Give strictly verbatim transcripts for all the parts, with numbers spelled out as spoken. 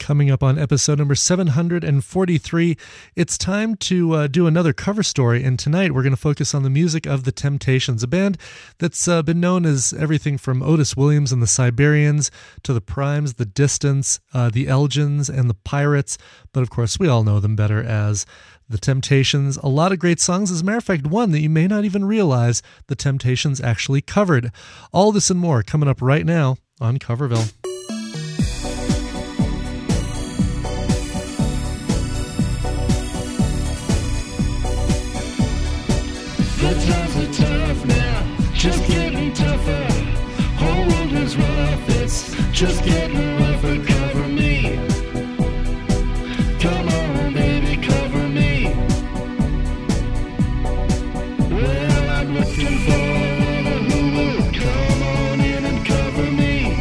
Coming up on episode number seven hundred forty-three, it's time to uh, do another cover story, and tonight we're going to focus on the music of The Temptations, a band that's uh, been known as everything from Otis Williams and the Siberians to the Primes, the Distance, uh, the Elgins, and the Pirates, but of course we all know them better as The Temptations. A lot of great songs. As a matter of fact, one that you may not even realize The Temptations actually covered. All this and more coming up right now on Coverville. The times are tough now, just getting tougher. Whole world is rough, it's just getting rougher. Cover me, come on baby, cover me. Well, I'm looking for one who will come on in and cover me.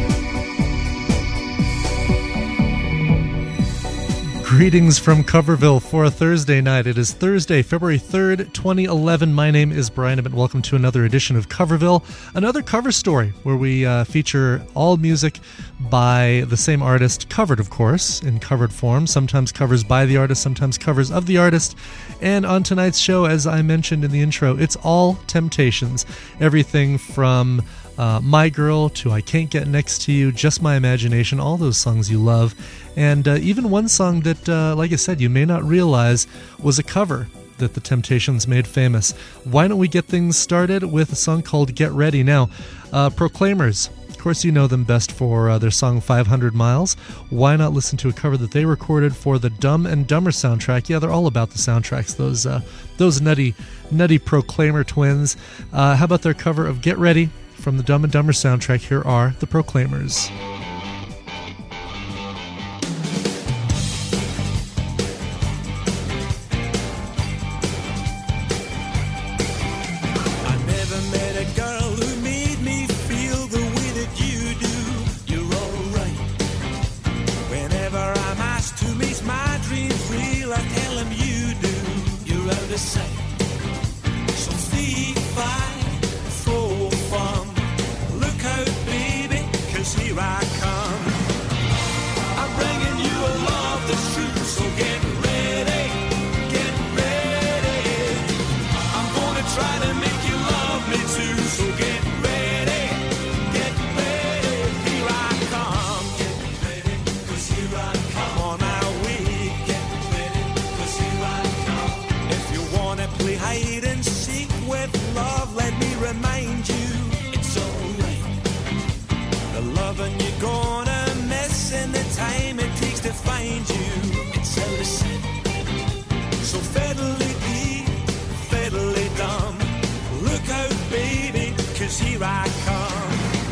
Greetings from Coverville for a Thursday night. It is Thursday, February third, twenty eleven. My name is Brian Abbott. Welcome to another edition of Coverville, another cover story where we uh, feature all music by the same artist, covered, of course, in covered form, sometimes covers by the artist, sometimes covers of the artist. And on tonight's show, as I mentioned in the intro, it's all Temptations. Everything from Uh, My Girl to I Can't Get Next to You, Just My Imagination, all those songs you love. And uh, even one song that, uh, like I said, you may not realize was a cover that the Temptations made famous. Why don't we get things started with a song called Get Ready? Now, uh, Proclaimers, of course you know them best for uh, their song five hundred miles. Why not listen to a cover that they recorded for the Dumb and Dumber soundtrack? Yeah, they're all about the soundtracks, those uh, those nutty, nutty Proclaimer twins. Uh, how about their cover of Get Ready? From the Dumb and Dumber soundtrack, here are the Proclaimers. I never met a girl who made me feel the way that you do. You're alright. Whenever I'm asked to make my dreams real, I tell them you do. You're out of sight. So three, five, four, fun. Look out, baby, 'cause here I come. I'm bringing you a love that's true, so get ready, get ready. I'm gonna try to make you love me too, so get ready, get ready. Here I come, get ready, 'cause here I come. On my way, get ready, 'cause here I come. If you wanna play hide and seek with love, let me remind you, it's alright. The loving you're gonna miss and the time it takes to find you, it's out of sight. So fiddly dee, fiddly dum. Look out, baby, 'cause here I come.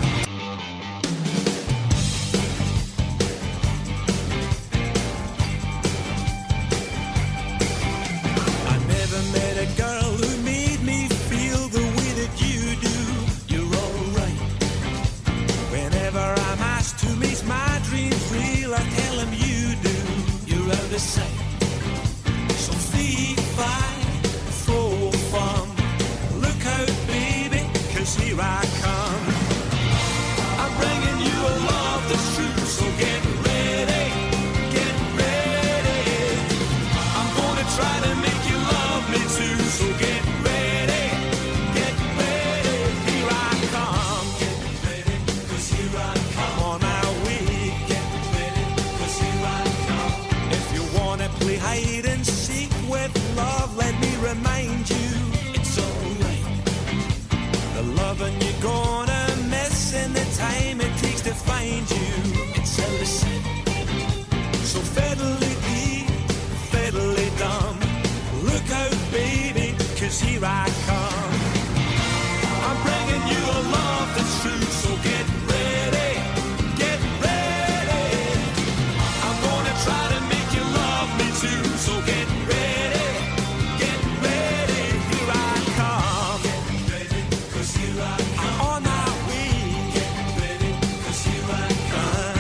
I never met a girl who made me feel the way that you do. You're alright. Whenever I'm asked to make my dreams real, I tell them you do. You're out of sight. So three, five, four, fun. Look out, baby, 'cause here I come. I'm bringing you a love that's true, so get ready, get ready. I'm gonna try to make you love me too, so get ready, get ready. Here I come, get ready, 'cause here I come. On my way, get ready, 'cause here I come. If you wanna play hide and seek with love, let me remind you, it's alright. The loving you're gonna miss and the time it takes to find you, it's out of sight. So fiddly dee, fiddly dum. Look out, baby, 'cause here I come. I'm bringing you a love that's true, so get ready, get ready. I'm gonna try to make you love me too, so get ready, get ready. Here I come, get ready, 'cause here I come. I'm on my way, get ready, 'cause here I come.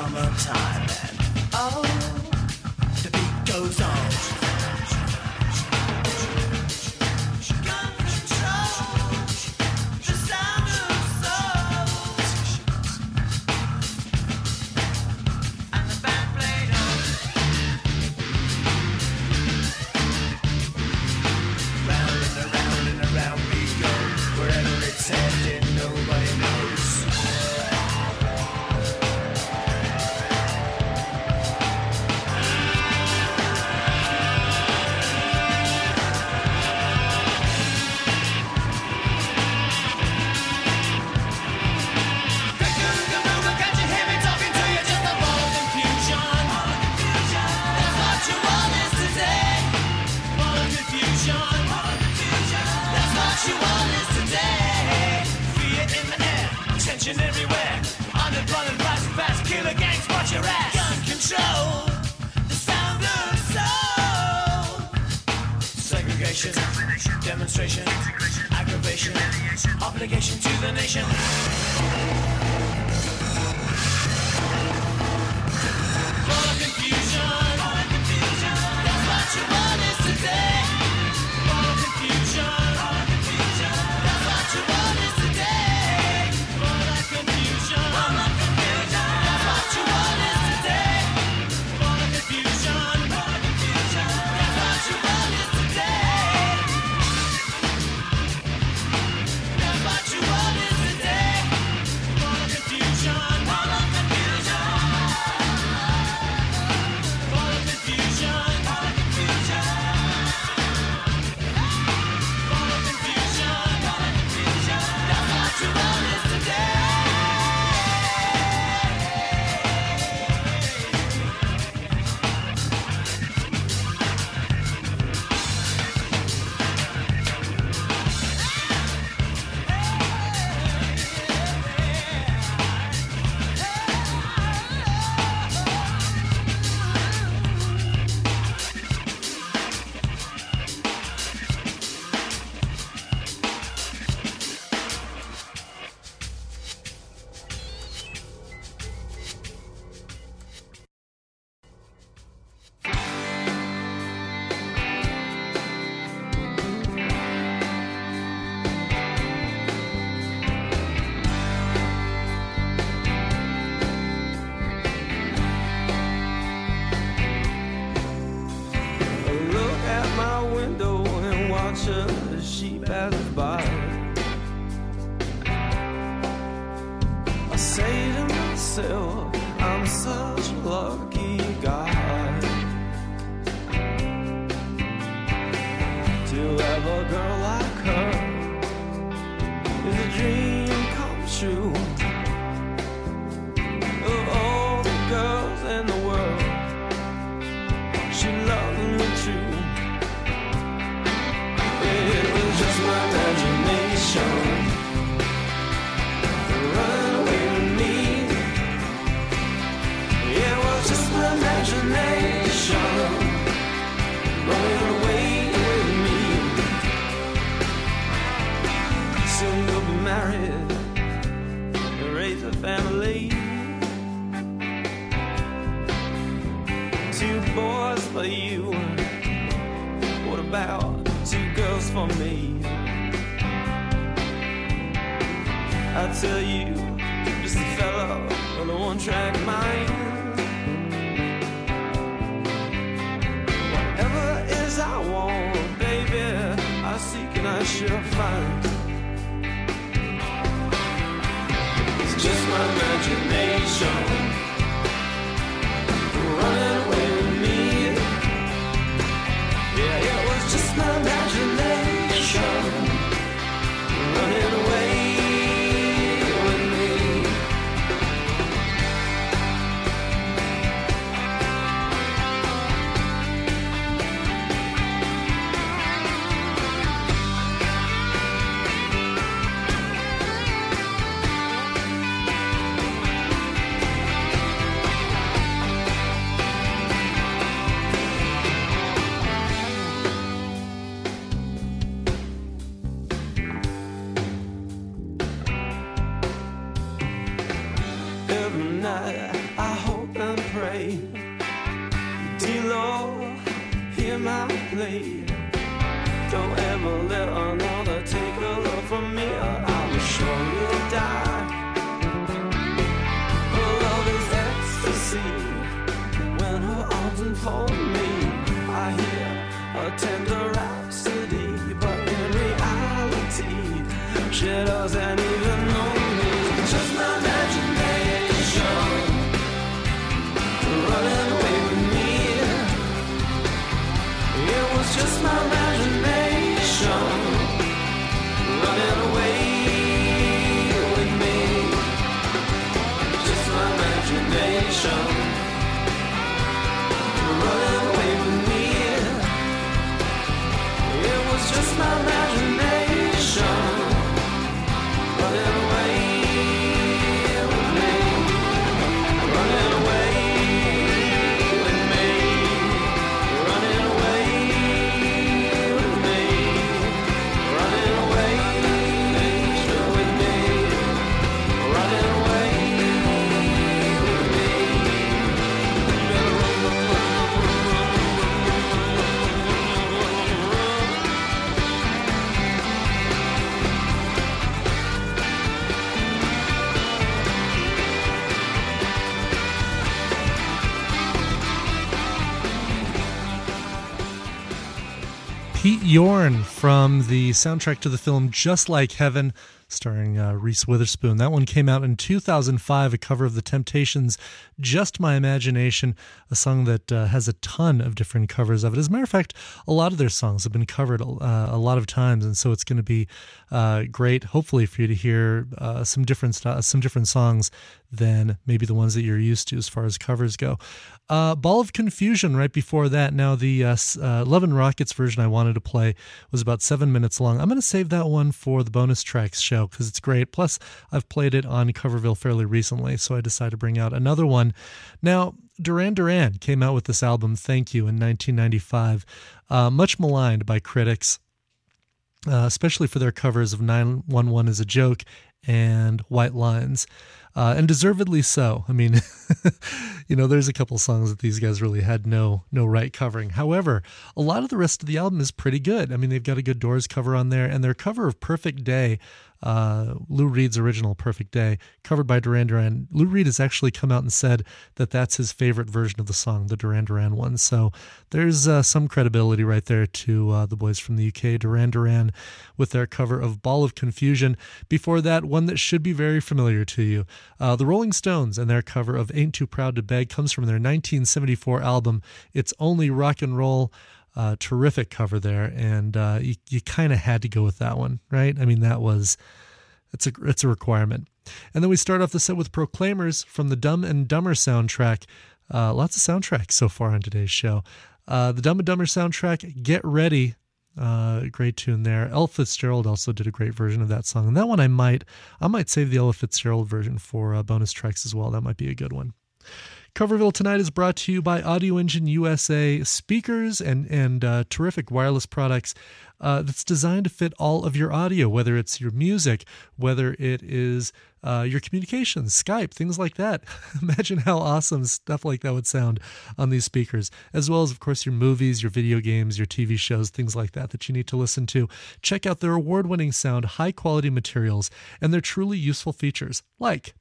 summertime and oh, the beat goes on. Gun control, the sound of soul, and the band played on. Round and around and around we go, wherever it's heading, nobody knows. Everywhere, unemployment rising fast, killer gangs, watch your ass. Gun control, the sound of soul. Segregation, demonstration, aggravation, obligation to the nation. Full of confusion, that's what you want is today. Full of confusion, that's what you want is today. As she passes by, I say to myself, I'm such a lucky guy to have a girl like her. Is a dream come true. Of all the girls in the world, she loves me true. Just my imagination running away with me. Yeah, it was just my imagination running away with me. Soon we'll be married and raise a family. Two boys for you. What about two girls for me? I tell you, just a fellow with a one-track mind. Whatever it is I want, baby, I seek and I shall find. It's just my imagination running away with me. Yeah, it was just my imagination running away. in my plate. Don't ever let another take her love from me, or I will surely die. Her love is ecstasy. When her arms enfold me, I hear a tender rhapsody, but in reality, she doesn't even know me. Just my imagination running away with me. It was just my imagination running away with me. Just my imagination running away with me. It was just my imagination running away with me. Running away with me. Running away with me. Running away with me. Running away with me. Pete Yorn from the soundtrack to the film Just Like Heaven, starring uh, Reese Witherspoon. That one came out in two thousand five, a cover of The Temptations' Just My Imagination, a song that uh, has a ton of different covers of it. As a matter of fact, a lot of their songs have been covered uh, a lot of times, and so it's going to be uh, great, hopefully, for you to hear uh, some different st- some different songs than maybe the ones that you're used to as far as covers go. Uh, Ball of Confusion right before that. Now, the uh, uh, Love and Rockets version I wanted to play was about seven minutes long. I'm going to save that one for the bonus tracks show because it's great. Plus, I've played it on Coverville fairly recently, so I decided to bring out another one. Now, Duran Duran came out with this album, Thank You, in nineteen ninety-five, uh, much maligned by critics, uh, especially for their covers of nine one one is a Joke and White Lines. Uh, and deservedly so. I mean, you know, there's a couple songs that these guys really had no no right covering. However, a lot of the rest of the album is pretty good. I mean, they've got a good Doors cover on there, and their cover of Perfect Day, uh, Lou Reed's original Perfect Day, covered by Duran Duran. Lou Reed has actually come out and said that that's his favorite version of the song, the Duran Duran one. So there's uh, some credibility right there to uh, the boys from the U K, Duran Duran, with their cover of Ball of Confusion. Before that, one that should be very familiar to you. Uh, the Rolling Stones and their cover of Ain't Too Proud to Beg comes from their nineteen seventy-four album, It's Only Rock and Roll. Uh, terrific cover there, and uh, you, you kind of had to go with that one, right? I mean, that was, it's a, it's a requirement. And then we start off the set with Proclaimers from the Dumb and Dumber soundtrack. Uh, lots of soundtracks so far on today's show. Uh, the Dumb and Dumber soundtrack, Get Ready. Uh, great tune there. Ella Fitzgerald also did a great version of that song. And that one I might, I might save the Ella Fitzgerald version for uh, bonus tracks as well. That might be a good one. Coverville tonight is brought to you by Audio Engine U S A speakers and and uh, terrific wireless products uh, that's designed to fit all of your audio, whether it's your music, whether it is uh, your communications, Skype, things like that. Imagine how awesome stuff like that would sound on these speakers, as well as, of course, your movies, your video games, your T V shows, things like that that you need to listen to. Check out their award-winning sound, high-quality materials, and their truly useful features, like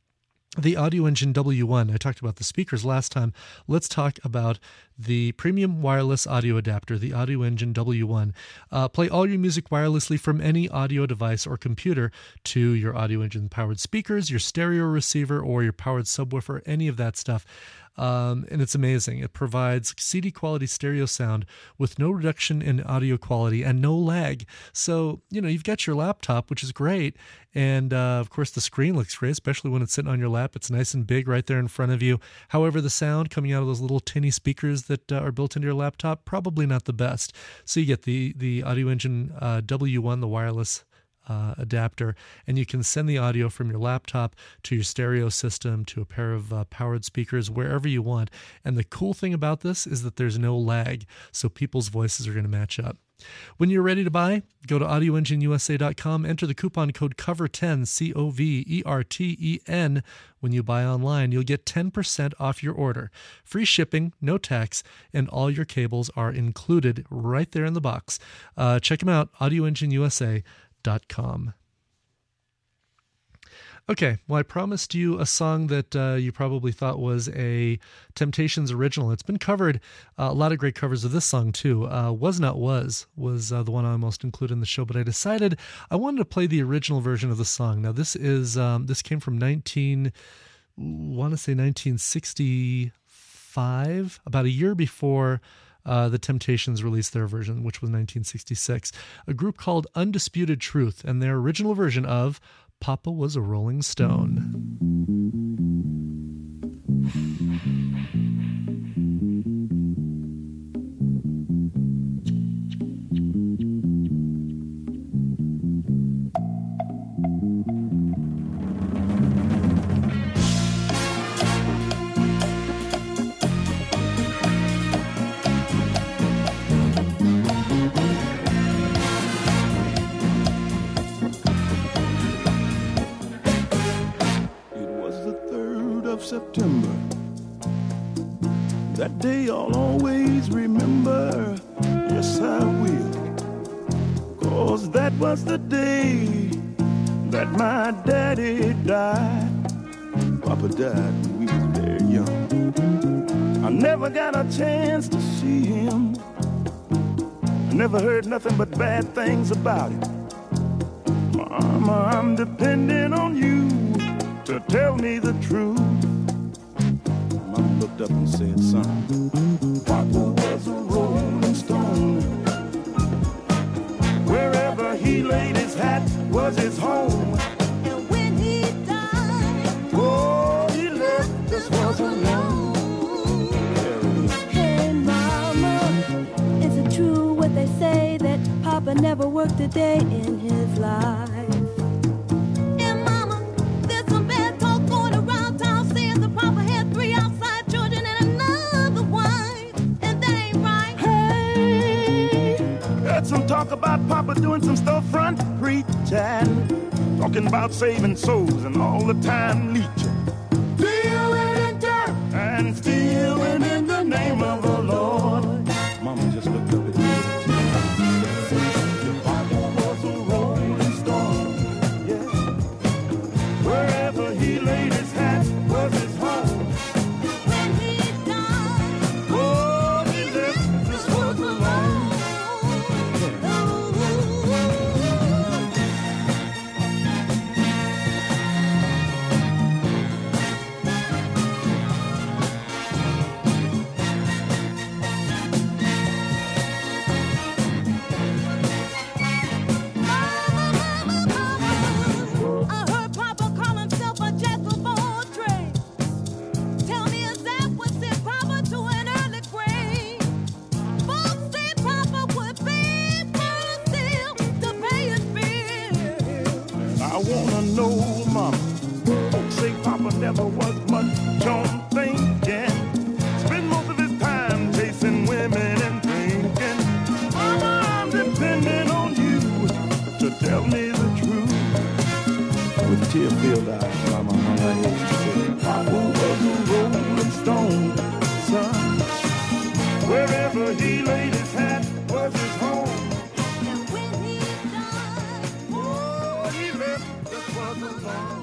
the Audio Engine W one. I talked about the speakers last time. Let's talk about the premium wireless audio adapter, the Audio Engine W one. Uh, play all your music wirelessly from any audio device or computer to your Audio Engine powered speakers, your stereo receiver, or your powered subwoofer, any of that stuff. Um, and it's amazing. It provides C D quality stereo sound with no reduction in audio quality and no lag. So, you know, you've got your laptop, which is great. And, uh, of course, the screen looks great, especially when it's sitting on your lap. It's nice and big right there in front of you. However, the sound coming out of those little tinny speakers that uh, are built into your laptop, probably not the best. So you get the, the Audio Engine uh, W one, the wireless Uh, adapter, and you can send the audio from your laptop to your stereo system, to a pair of uh, powered speakers, wherever you want. And the cool thing about this is that there's no lag, so people's voices are going to match up. When you're ready to buy, go to audio engine u s a dot com, enter the coupon code cover ten, C O V E R T E N. When you buy online, you'll get ten percent off your order. Free shipping, no tax, and all your cables are included right there in the box. Uh, check them out, audio engine u s a dot com. Okay, well, I promised you a song that uh, you probably thought was a Temptations original. It's been covered, uh, a lot of great covers of this song, too. Uh, Was Not Was was uh, the one I almost included in the show, but I decided I wanted to play the original version of the song. Now, this is um, this came from nineteen, I want to say nineteen sixty-five, about a year before Uh, the Temptations released their version, which was nineteen sixty-six. A group called Undisputed Truth, and their original version of Papa Was a Rolling Stone. September. That day I'll always remember. Yes, I will. 'Cause that was the day that my daddy died. Papa died when we was very young. I never got a chance to see him. I never heard nothing but bad things about him. Mama, I'm depending on you to tell me the truth. Mama looked up and said, son, Papa was a rolling stone. Wherever he laid his hat was his home. And when he died, oh, he left this was alone. Hey, Mama, is it true what they say that Papa never worked a day in his life? Some talk about Papa doing some storefront preaching, talking about saving souls and all the time leeching, dealing in dirt and stealing in the name of the Lord. Mama just looked up at me. Papa was a rolling stone, yeah. Wherever he laid his hat was his home. When he died, oh, he left this world alone. Never was much on thinking. Spent most of his time chasing women and drinking. Mama, I'm depending on you to tell me the truth. With tear-filled eyes, Mama hung her head and said, Papa was a rolling stone, son. Wherever he laid his hat was his home. And when he died, oh, he left this was alone.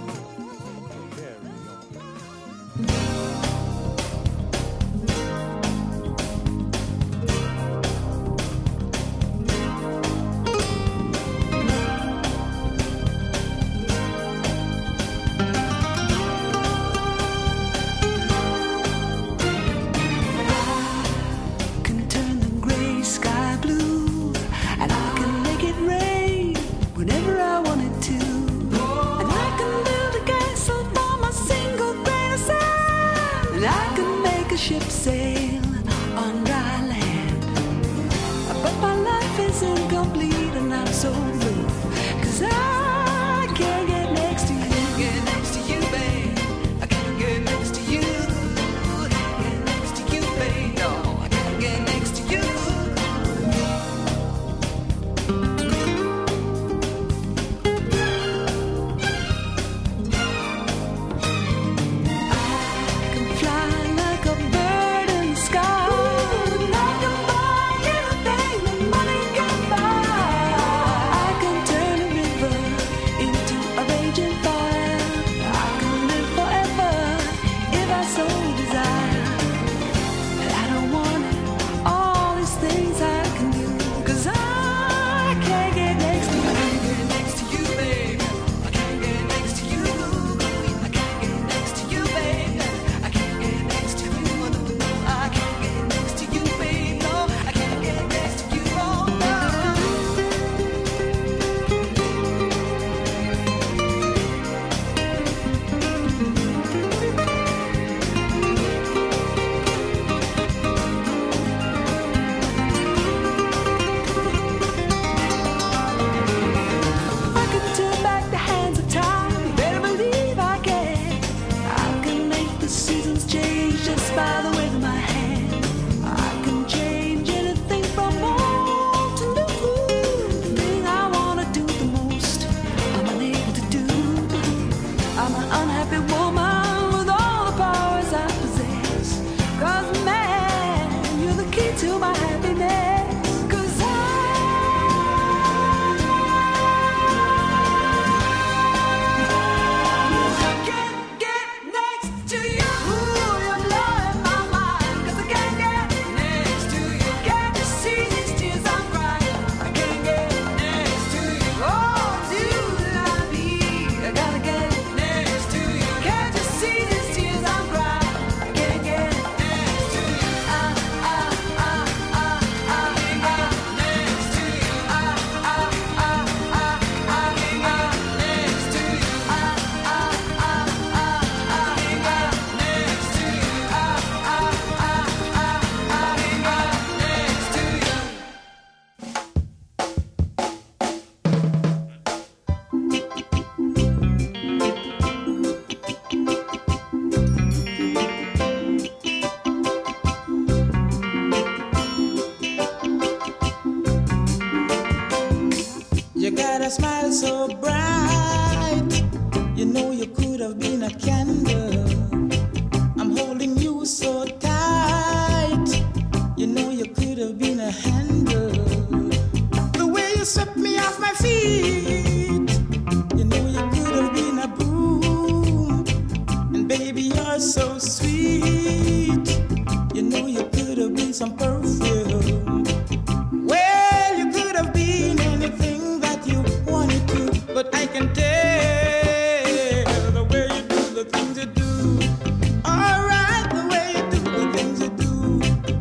smile so bright. You know you could have been a candle. I'm holding you so tight. You know you could have been a handle. The way you swept me off my feet. You know you could have been a broom. And baby, you're so sweet. You know you could have been some perfume. Well, you could have been anything that you wanted to, but I can tell the way you do the things you do. All right, the way you do the things you do.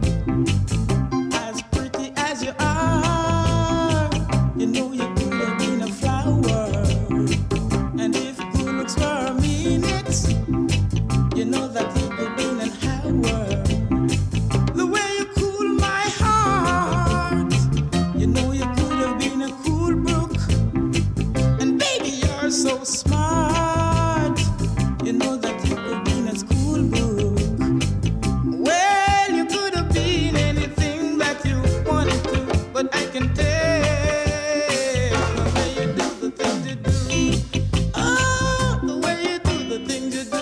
As pretty as you are, you know you could have been a flower. And if good looks were a minute, you know that you could have been an hour. The way you cool my heart, you know you could have been a cool brook. And baby, you're so smart, you know that you could have been a school book. Well, you could have been anything that you wanted to, but I can tell the way you do the things you do. Oh, the way you do the things you do.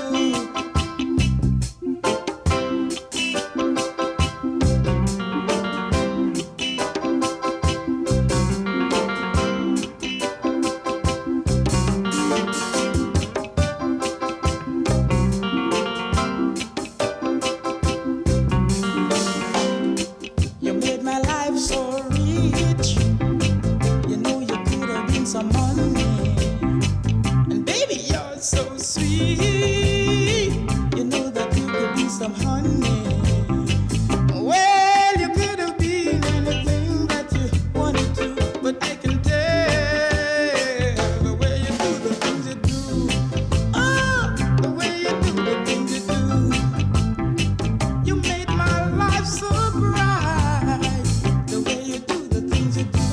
You made my life so rich. You know you could have been some money. And baby, you're so sweet. You know that you could be some honey. Well, you could have been anything that you wanted to, but I can tell the way you do the things you do. Oh, the way you do the things you do. You made my life so bright. The way you do the things you do.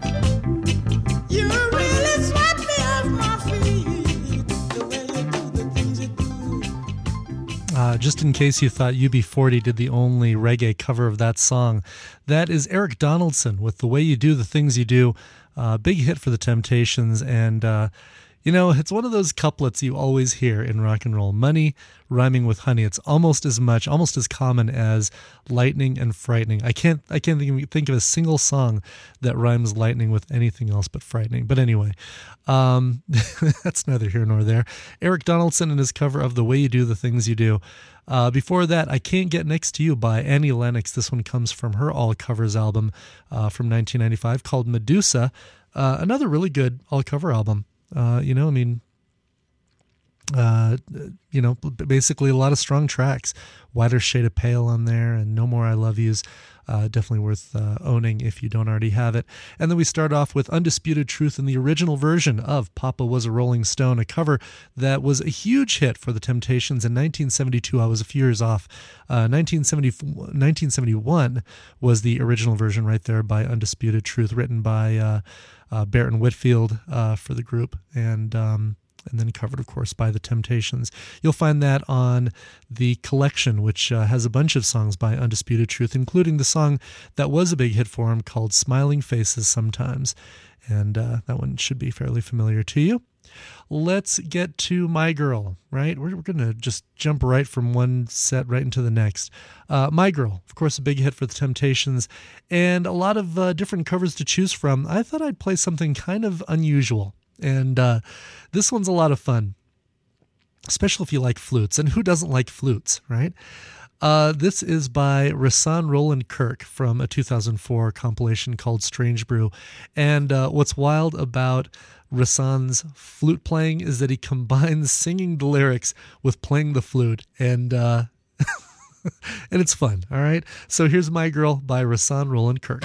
You really swept me off my feet. The way you do the things you do. Uh, just in case you thought U B forty did the only reggae cover of that song, that is Eric Donaldson with The Way You Do the Things You Do. Uh, big hit for the Temptations, and uh, you know, it's one of those couplets you always hear in rock and roll. Money rhyming with honey. It's almost as much, almost as common as lightning and frightening. I can't, I can't think of, think of a single song that rhymes lightning with anything else but frightening. But anyway, um, that's neither here nor there. Eric Donaldson and his cover of The Way You Do the Things You Do. Uh, before that, I Can't Get Next to You by Annie Lennox. This one comes from her all covers album uh, from nineteen ninety-five called Medusa. Uh, another really good all cover album. Uh, you know, I mean, uh, you know, basically a lot of strong tracks. Whiter Shade of Pale on there, and No More I Love Yous. Uh, definitely worth uh, owning if you don't already have it. And then we start off with Undisputed Truth in the original version of Papa Was a Rolling Stone, a cover that was a huge hit for the Temptations in nineteen seventy-two. I was a few years off. Uh, nineteen seventy, nineteen seventy-one was the original version right there by Undisputed Truth, written by uh, uh, Barrett and Whitfield uh, for the group, and um, and then covered, of course, by the Temptations. You'll find that on the collection, which uh, has a bunch of songs by Undisputed Truth, including the song that was a big hit for him called Smiling Faces Sometimes. And uh, that one should be fairly familiar to you. Let's get to My Girl, right? We're, we're going to just jump right from one set right into the next. Uh, My Girl, of course, a big hit for the Temptations, and a lot of uh, different covers to choose from. I thought I'd play something kind of unusual. And uh, this one's a lot of fun, especially if you like flutes. And who doesn't like flutes, right? Uh, this is by Rahsaan Roland Kirk from a two thousand four compilation called Strange Brew. And uh, what's wild about Rahsaan's flute playing is that he combines singing the lyrics with playing the flute. And uh, and it's fun, all right? So here's My Girl by Rahsaan Roland Kirk.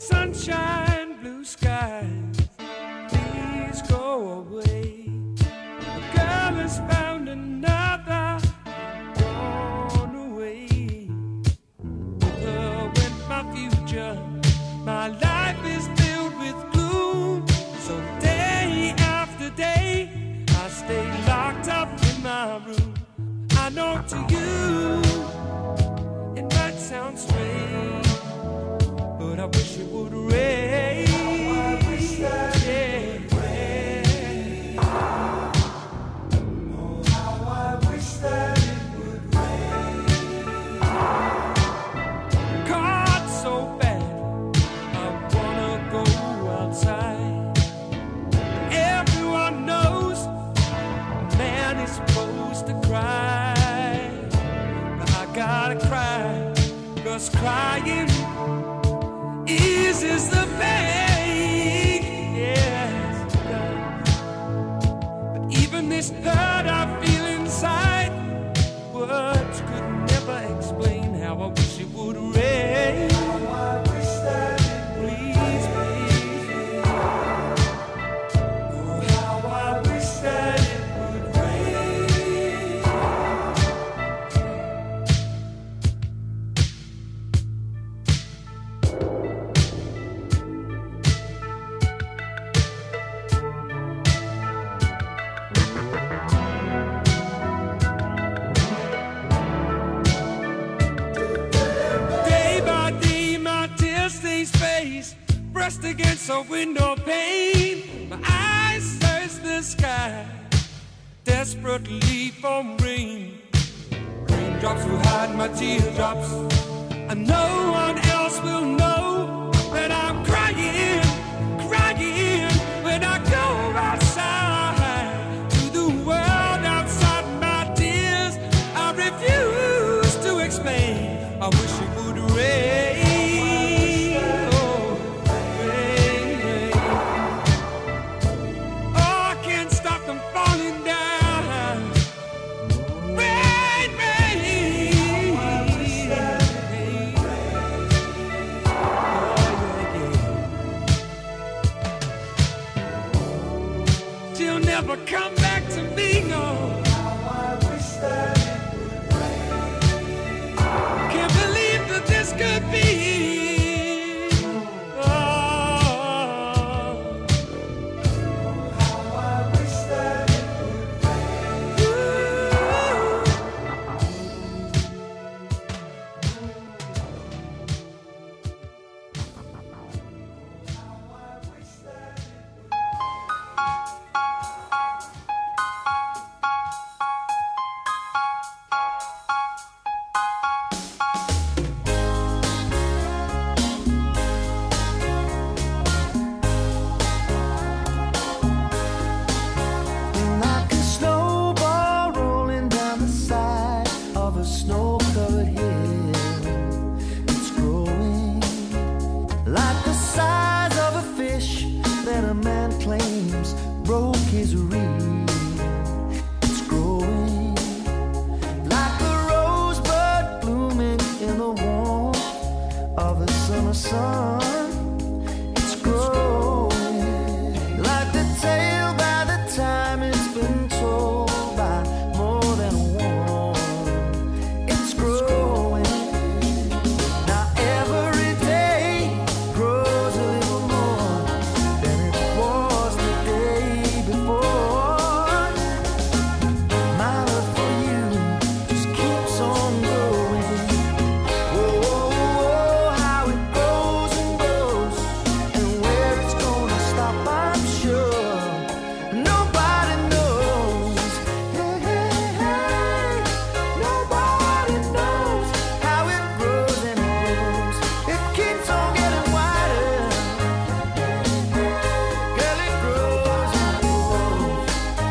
sunshine, blue skies, please go away. The girl has found another, gone away. With her went my future. My life is filled with gloom. So day after day, I stay locked up in my room. I know to you it might sound strange, but I wish it would rain. I wish that it would rain. Oh, how I wish that it would rain. Caught so bad, I wanna go outside. Everyone knows a man is supposed to cry, but I gotta cry, 'cause crying eases the pain, yes it does. But even this hurt I feel inside, words could never explain how I wish it would rain. How I wish that it please, please. Oh, how I wish that it would rain. Day by day, my tears stay spaced, pressed against a window pane. My eyes search the sky, desperately for rain. Raindrops will hide my teardrops, and no one else will know that I'm crying, crying when I go outside to the world outside my tears. I refuse to explain. I wish it would rain. Oh, rain, rain. Oh, I can't stop them falling down. Rain, rain. Rain. Oh, yeah, yeah. She'll never come back to me, no. I wish that it would rain. Can't believe that this could be. Oh, how I wish that it would rain. Ooh. Like a snowball rolling down the side of a snow-covered hill, it's growing like the size of a fish that a man claims broke his reel. It's growing like a rosebud blooming in the warmth of the summer sun. It's growing like the tale by the time it's been told by more than one. It's growing. Now every day grows a little more than it was the day before. My love for you just keeps on growing. Oh, oh, oh, how it grows and grows, and where it's gonna stop, I'm sure nobody knows. Hey, hey, hey, nobody knows how it grows and it grows. It keeps on getting wider. Girl, it grows and grows.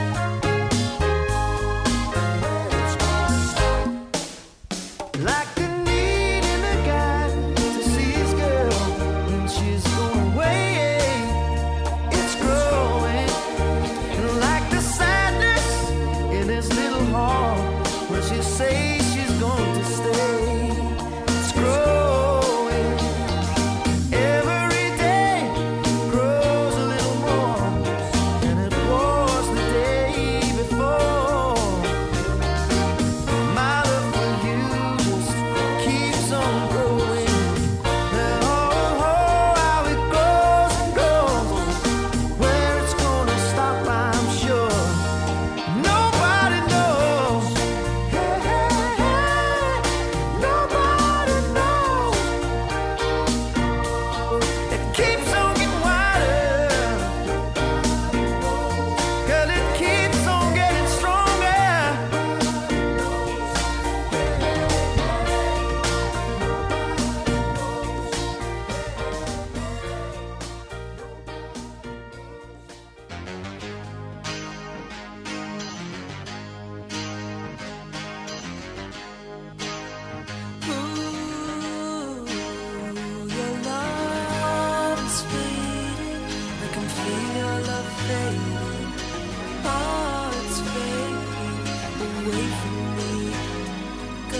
It's gonna stop. Like the need in a guy to see his girl when she's going away. It's growing. And like the sadness in his little heart when she says she's going to stay. It's growing. Every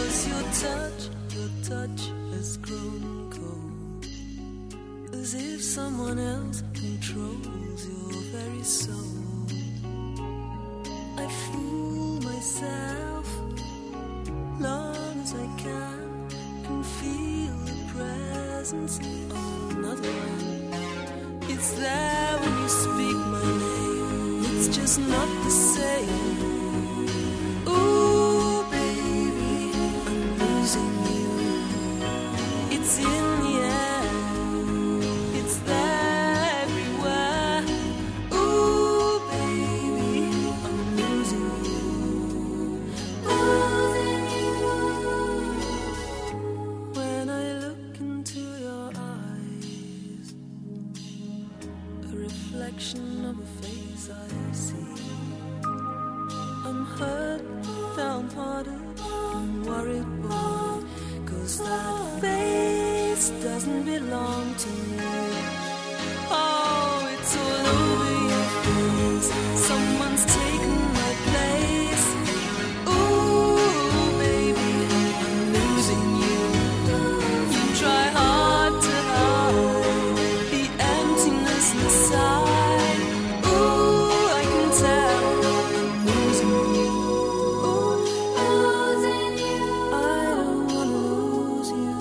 'cause your touch, your touch has grown cold, as if someone else controls your very soul. I fool myself long as I can, can feel the presence of another one. It's there when you speak my name, it's just not the same. Ooh, baby, I'm losing you. It's in the air, it's there everywhere. Ooh, baby, I'm losing you. Losing you. When I look into your eyes, a reflection of a face I see. I'm hurt, downhearted, and worried, boy, 'cause that face doesn't belong to me. Oh, it's all over your face, someone's taken my place. Ooh, baby, I'm losing you. You try hard to hide the emptiness inside. Ooh, I can tell I'm losing you. Ooh, losing you. I don't wanna lose you.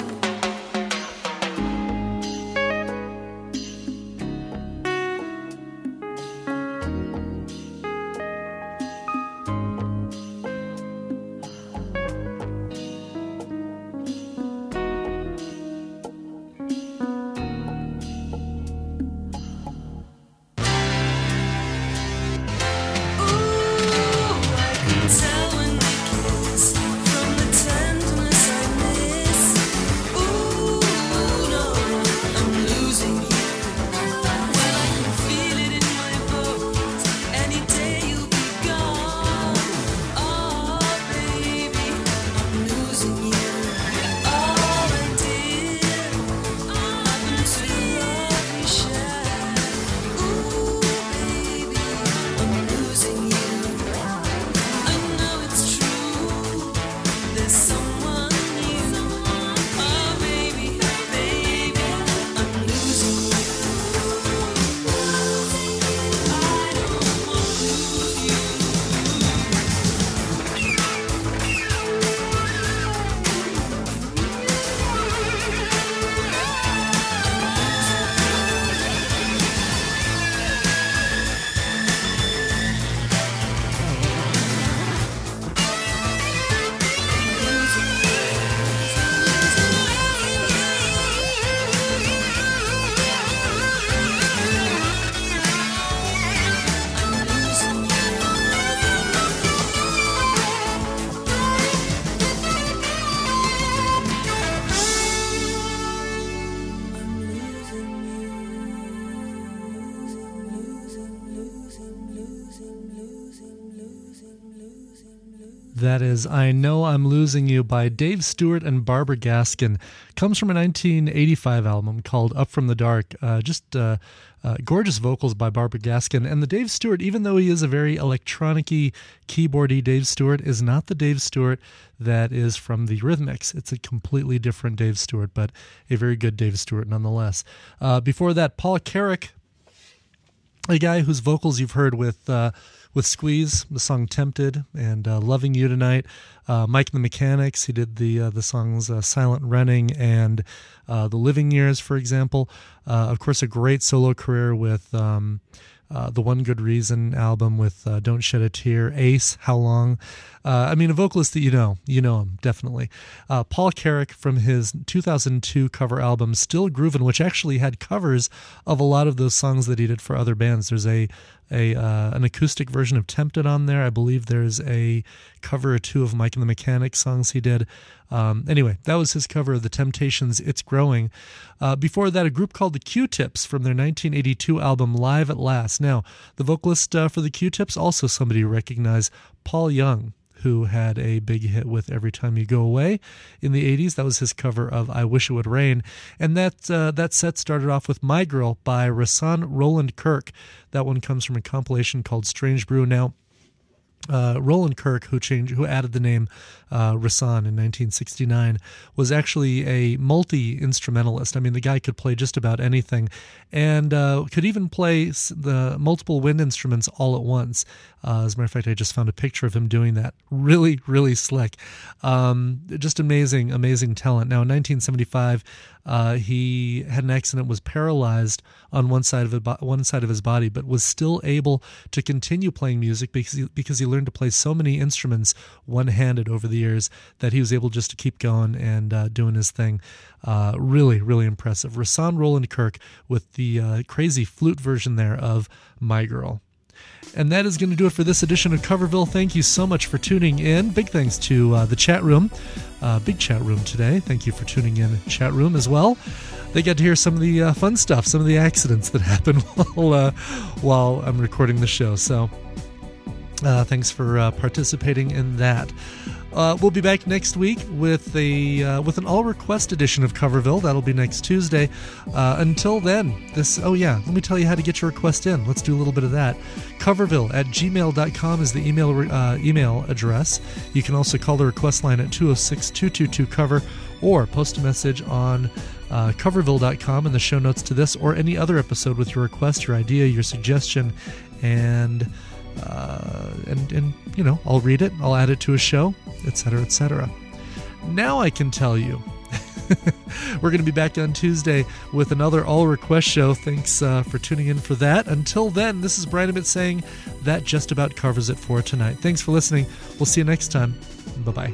That is I Know I'm Losing You by Dave Stewart and Barbara Gaskin. Comes from a nineteen eighty-five album called Up From the Dark. Uh, just uh, uh, gorgeous vocals by Barbara Gaskin. And the Dave Stewart, even though he is a very electronic-y, keyboardy Dave Stewart, is not the Dave Stewart that is from the Eurythmics. It's a completely different Dave Stewart, but a very good Dave Stewart nonetheless. Uh, before that, Paul Carrack, a guy whose vocals you've heard with uh, with Squeeze, the song Tempted, and uh, Loving You Tonight. Uh, Mike and the Mechanics, he did the uh, the songs uh, Silent Running and uh, The Living Years, for example. Uh, of course, a great solo career with um, uh, the One Good Reason album with uh, Don't Shed a Tear, Ace, How Long. Uh, I mean, a vocalist that you know. You know him, definitely. Uh, Paul Carrack from his two thousand two cover album, Still Groovin', which actually had covers of a lot of those songs that he did for other bands. There's a a uh, an acoustic version of Tempted on there. I believe there's a cover or two of Mike and the Mechanics songs he did. Um, anyway, that was his cover of The Temptations' It's Growing. Uh, before that, a group called the Q-Tips from their nineteen eighty-two album Live at Last. Now, the vocalist uh, for the Q-Tips, also somebody you recognize, Paul Young, who had a big hit with Every Time You Go Away in the eighties. That was his cover of I Wish It Would Rain. And that uh, that set started off with My Girl by Rahsaan Roland Kirk. That one comes from a compilation called Strange Brew. Now, Uh, Roland Kirk, who changed, who added the name uh, Rahsaan in nineteen sixty-nine, was actually a multi-instrumentalist. I mean, the guy could play just about anything, and uh, could even play the multiple wind instruments all at once. Uh, as a matter of fact, I just found a picture of him doing that. Really, really slick. Um, just amazing, amazing talent. Now, in nineteen seventy-five, uh, he had an accident, was paralyzed on one side of a, one side of his body, but was still able to continue playing music because he, because he learned to play so many instruments one-handed over the years that he was able just to keep going and uh, doing his thing. Uh, really, really impressive. Rahsaan Roland Kirk with the uh, crazy flute version there of My Girl. And that is going to do it for this edition of Coverville. Thank you so much for tuning in. Big thanks to uh, the chat room. Uh, big chat room today. Thank you for tuning in, chat room as well. They got to hear some of the uh, fun stuff, some of the accidents that happened while, uh, while I'm recording the show. So uh, thanks for uh, participating in that. Uh, we'll be back next week with a uh, with an all request edition of Coverville. That'll be next Tuesday. Uh, until then, this oh yeah, let me tell you how to get your request in. Let's do a little bit of that. Coverville at gmail dot com is the email uh, email address. You can also call the request line at two oh six, two two two, cover or post a message on uh, coverville dot com in the show notes to this or any other episode with your request, your idea, your suggestion, and Uh, and, and, you know, I'll read it, I'll add it to a show, et cetera, et cetera. Now I can tell you, we're going to be back on Tuesday with another All Request show. Thanks uh, for tuning in for that. Until then, this is Brian Ibbott saying that just about covers it for tonight. Thanks for listening. We'll see you next time. Bye-bye.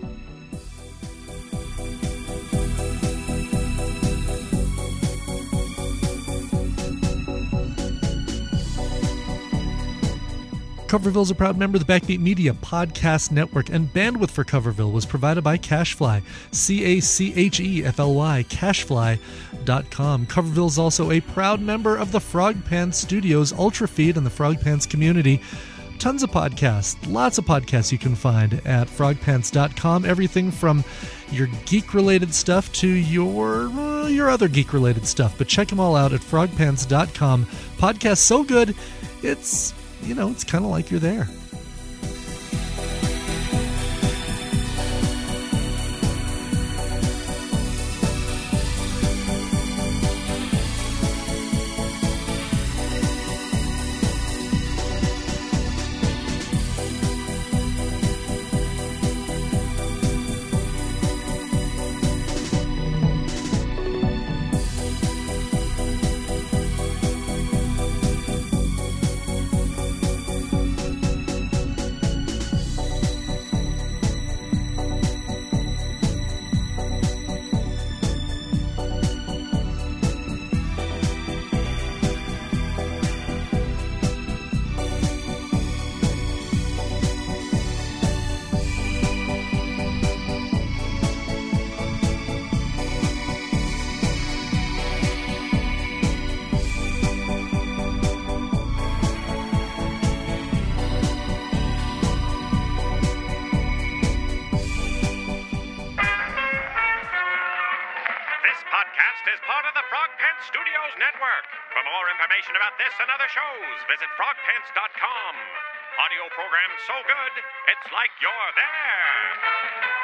Coverville is a proud member of the Backbeat Media Podcast Network, and bandwidth for Coverville was provided by CacheFly, C A C H E F L Y, cachefly dot com. Coverville is also a proud member of the Frog Pants Studios Ultra Feed and the Frog Pants community. Tons of podcasts, lots of podcasts you can find at frog pants dot com. Everything from your geek-related stuff to your uh, your other geek-related stuff. But check them all out at frog pants dot com. Podcast so good, it's... you know, it's kind of like you're there. Studios Network. For more information about this and other shows, visit frog pants dot com. Audio program so good, it's like you're there.